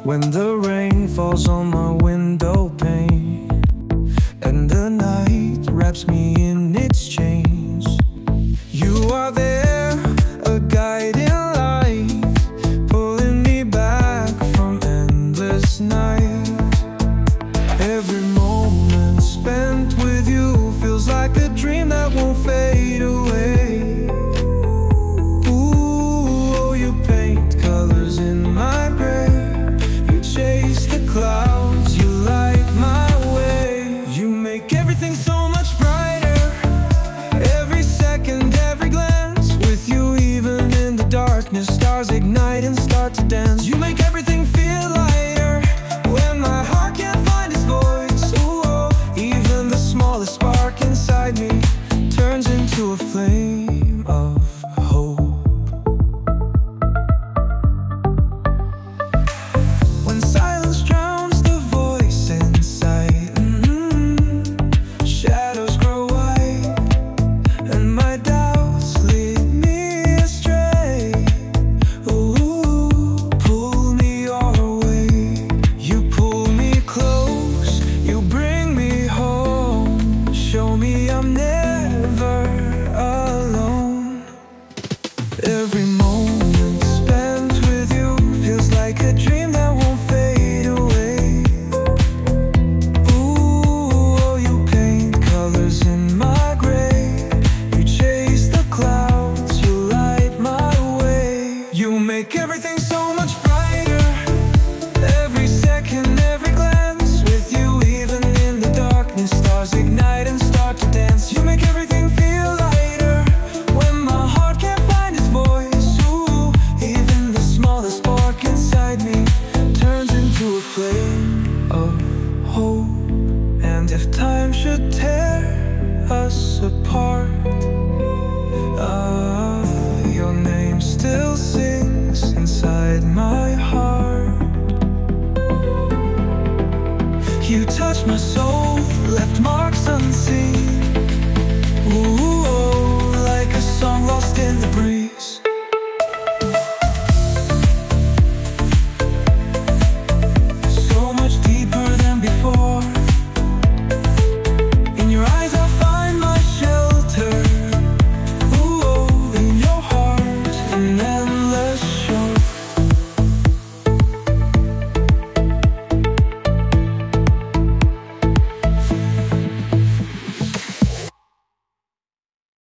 When the rain falls on my window pane and the night wraps me in its chains, you are there, a guiding light, pulling me back from endless night. Every moment spent with you feels like a dream that won't fade away. Ooh, oh, you paint colors in my brain, you chase the clouds, you light my way. You make everything so much brighter, every second, every glance. With you even in the darkness, stars ignite and start to dance.